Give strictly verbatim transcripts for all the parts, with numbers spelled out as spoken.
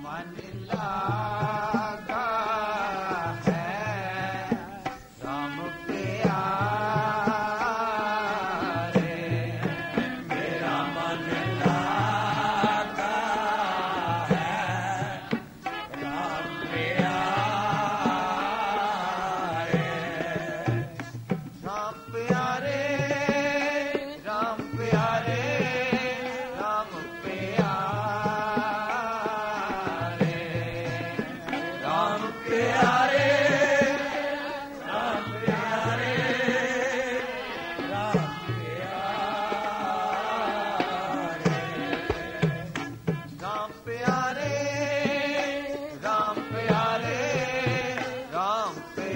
मन लागा है राम प्यारे, मेरा मन लागा है राम प्यारे, राम प्यारे, राम प्यारे, राम प्यारे, राम प्यारे, राम प्यारे, राम प्यारे, राम प्यारे, राम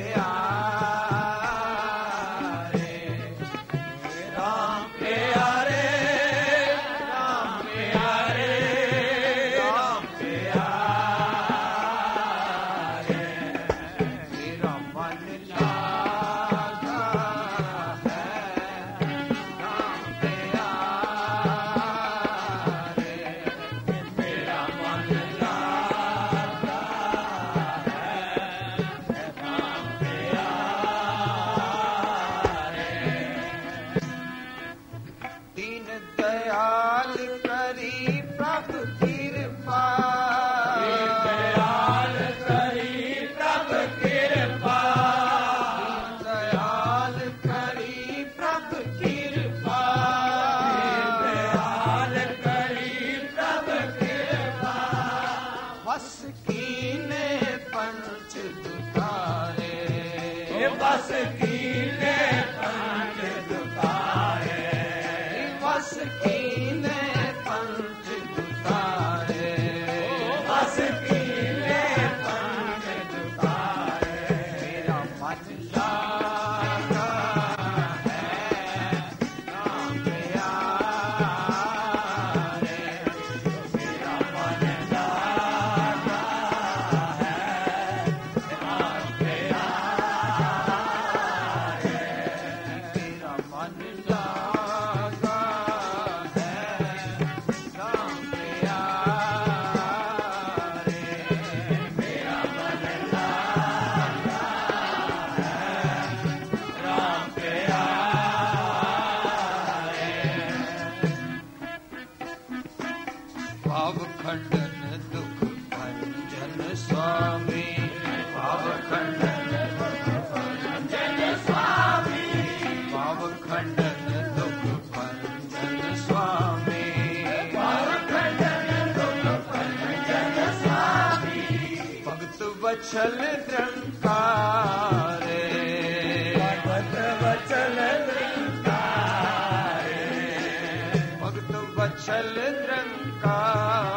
प्यारे, राम प्यारे, राम प्यारे, राम प्यारे, मेरा मन लागा है राम प्यारे, मेरा मन लागा है राम प्यारे। दीन दयाल करी प्रभु कृपा, दयाल करी प्रभु कृपा, दयाल करी प्रभु कृपा, दयाल करी प्रभु कृपा, बस कीने पंच दुखारे, बस कीने पंच दुखारे, बस कीने पंच दुखारे, बस कीने पंच दुखारे, मेरा मन लागा है राम प्यारे, मेरा मन लागा है राम प्यारे, मेरा मन लागा है राम प्यारे, मेरा मन लागा है राम प्यारे। भाव खंडन दुख भंजन स्वामी, भाव खंडन दुख भंजन स्वामी, भाव खंडन दुख भंजन स्वामी, भाव खंडन दुख भंजन स्वामी, भक्त वत्सल निरंकारे, भक्त वत्सल निरंकारे, भक्त वत्सल निरंकारे,